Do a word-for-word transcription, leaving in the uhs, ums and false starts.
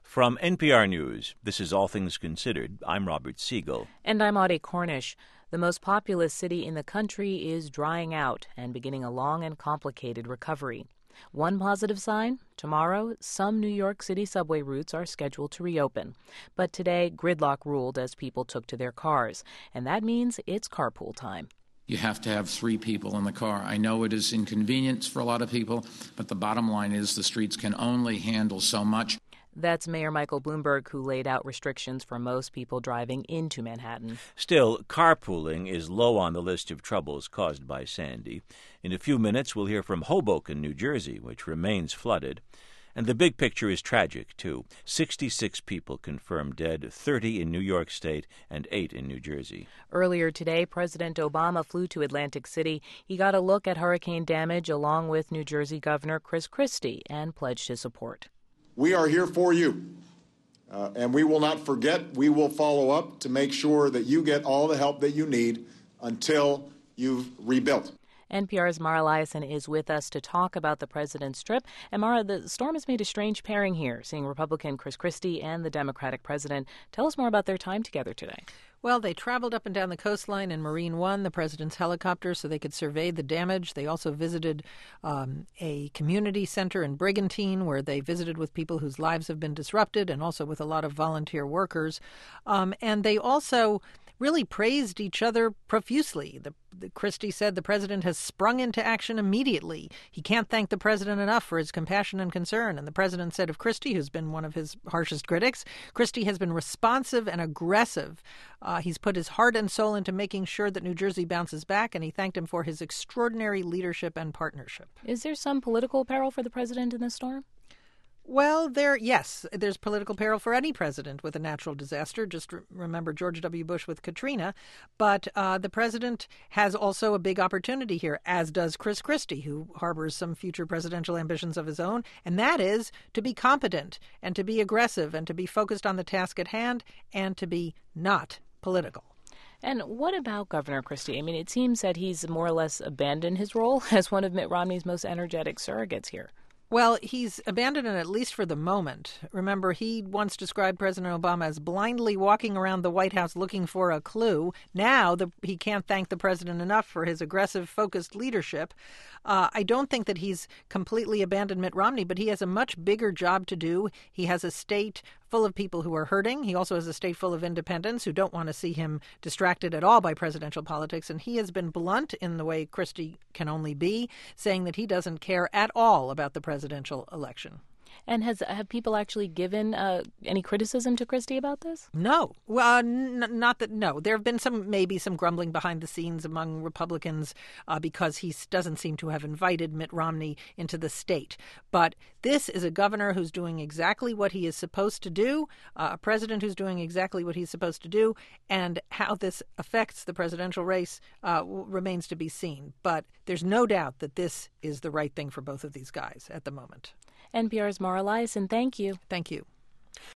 From N P R News, this is All Things Considered. I'm Robert Siegel. And I'm Audie Cornish. The most populous city in the country is drying out and beginning a long and complicated recovery. One positive sign, tomorrow, some New York City subway routes are scheduled to reopen. But today, gridlock ruled as people took to their cars, and that means it's carpool time. You have to have three people in the car. I know it is inconvenient for a lot of people, but the bottom line is the streets can only handle so much. That's Mayor Michael Bloomberg, who laid out restrictions for most people driving into Manhattan. Still, carpooling is low on the list of troubles caused by Sandy. In a few minutes, we'll hear from Hoboken, New Jersey, which remains flooded. And the big picture is tragic, too. sixty-six people confirmed dead, thirty in New York State and eight in New Jersey. Earlier today, President Obama flew to Atlantic City. He got a look at hurricane damage along with New Jersey Governor Chris Christie and pledged his support. We are here for you, uh, and we will not forget. We will follow up to make sure that you get all the help that you need until you've rebuilt. N P R's Mara Liasson is with us to talk about the president's trip. And Mara, the storm has made a strange pairing here, seeing Republican Chris Christie and the Democratic president. Tell us more about their time together today. Well, they traveled up and down the coastline in Marine One, the president's helicopter, so they could survey the damage. They also visited um, a community center in Brigantine, where they visited with people whose lives have been disrupted and also with a lot of volunteer workers. Um, and they also really praised each other profusely. The, the Christie said the president has sprung into action immediately. He can't thank the president enough for his compassion and concern. And the president said of Christie, who's been one of his harshest critics, Christie has been responsive and aggressive. Uh, he's put his heart and soul into making sure that New Jersey bounces back, and he thanked him for his extraordinary leadership and partnership. Is there some political peril for the president in this storm? Well, there, yes, there's political peril for any president with a natural disaster. Just re- remember George W. Bush with Katrina. But uh, the president has also a big opportunity here, as does Chris Christie, who harbors some future presidential ambitions of his own. And that is to be competent and to be aggressive and to be focused on the task at hand and to be not political. And what about Governor Christie? I mean, it seems that he's more or less abandoned his role as one of Mitt Romney's most energetic surrogates here. Well, he's abandoned it, at least for the moment. Remember, he once described President Obama as blindly walking around the White House looking for a clue. Now the, he can't thank the president enough for his aggressive, focused leadership. Uh, I don't think that he's completely abandoned Mitt Romney, but he has a much bigger job to do. He has a state full of people who are hurting. He also has a state full of independents who don't want to see him distracted at all by presidential politics. And he has been blunt in the way Christie can only be, saying that he doesn't care at all about the presidential election. And has have people actually given uh, any criticism to Christie about this? No. Well, uh, n- not that, no. There have been some, maybe some grumbling behind the scenes among Republicans uh, because he doesn't seem to have invited Mitt Romney into the state. But this is a governor who's doing exactly what he is supposed to do, uh, a president who's doing exactly what he's supposed to do, and how this affects the presidential race uh, remains to be seen. But there's no doubt that this is the right thing for both of these guys at the moment. N P R's Mara Liasson, thank you. Thank you.